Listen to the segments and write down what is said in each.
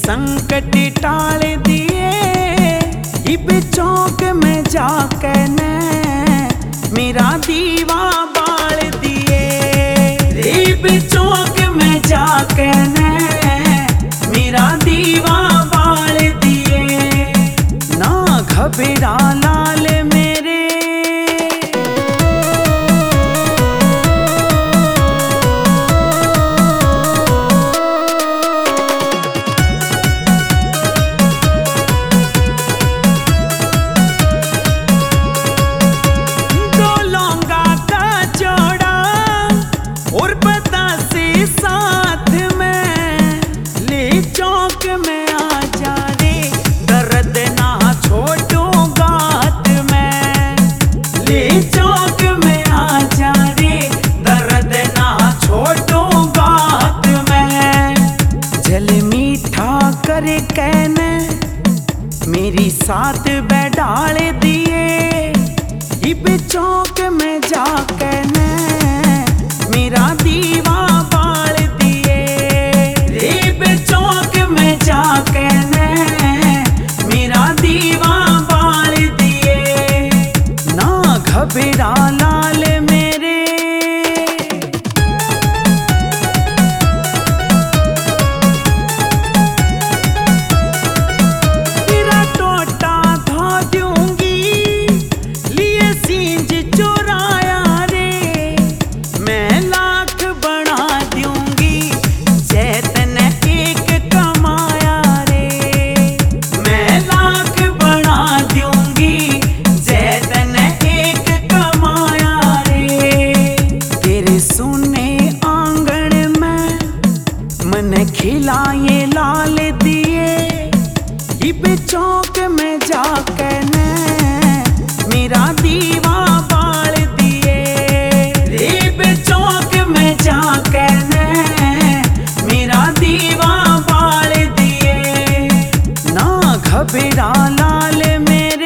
संकट टाल दिए। इब चौक में जाके ने मेरा दीवा बाल दिए। इब चौक में जाके ने मेरा दीवा बाल दिए। ना घबरा लाल मेरे, साथ में ले चौक में आ जा रे, दर्द ना छोड़ो गात में। ले चौक में आ जा रे, दर्द ना छोड़ो गात में। जल मीठा कर कहने मेरी साथ बैठाल दिए। इब चौक में जाके ने मेरा दीवा बाल दिए। इब चौक में जाके ने मेरा दीवा बाल दिए। ना घबरा लाल मेरे, तेरा टोटा धो दूंगी लिए सींज चुराया रे। मैं लाख बना दूंगी जैतन एक कमाया रे। मैं लाख बना दूंगी जैतन एक कमाया रे। तेरे सोने आंगन में मन खिलाए लाल दिए। इब चौक में जाके ने मेरा दीवा बाल दिए। इब चौक में जाके ने मेरा दीवा बाल दिए। ना घबरा लाल मेरे,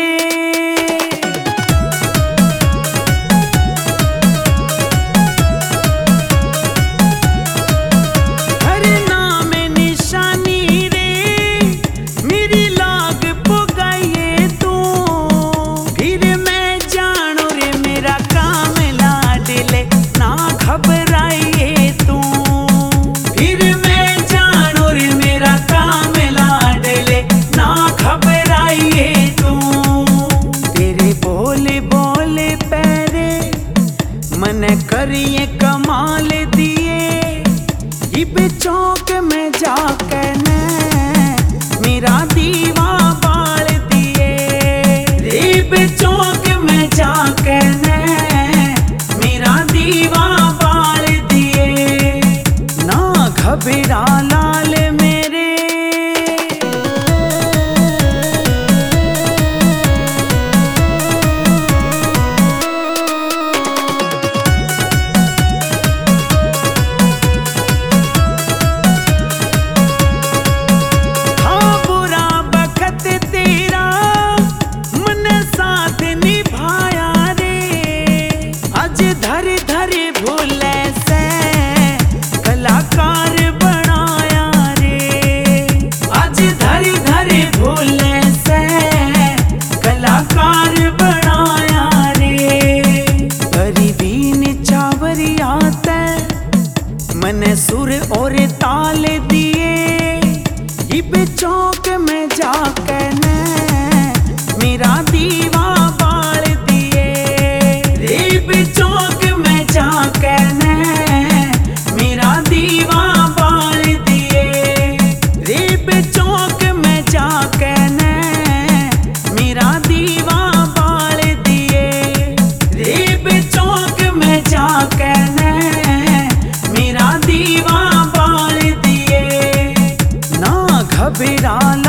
हर नाम निशानी रे मेरी लाग पुगाइए तू। फिर मैं जानू रे मेरा काम लाडले, ना घबराइए तू। फिर मैं जानू रे मेरा काम लाडले, ना घबराइए तू। तेरे बोले बोले पैरे मन करिए कमाल दिए। इब चौक में जाके ने मेरा दीवा बाल दिए। इब चौक में जाके ने मेरा दीवा बाल दिए। ना घबरा लाल मेरे, हाँ बुरा बखत तेरा मन साथ निभाया रे। आज धर धर भूले से कलाकार बनाया रे। आज धर धर भूले से कलाकार बनाया रे। गरीबी चावरिया ते मन सुर और ताल दिए। इब चौक में जाके ने मेरा दीवा बाल दिए। इब चौक में जाके ने मेरा दीवा बाल दिए। इब चौक में जाके ने मेरा दीवा बाल दिए। इब चौक में जाके ने मेरा दीवा बाल दिए। ना घबरा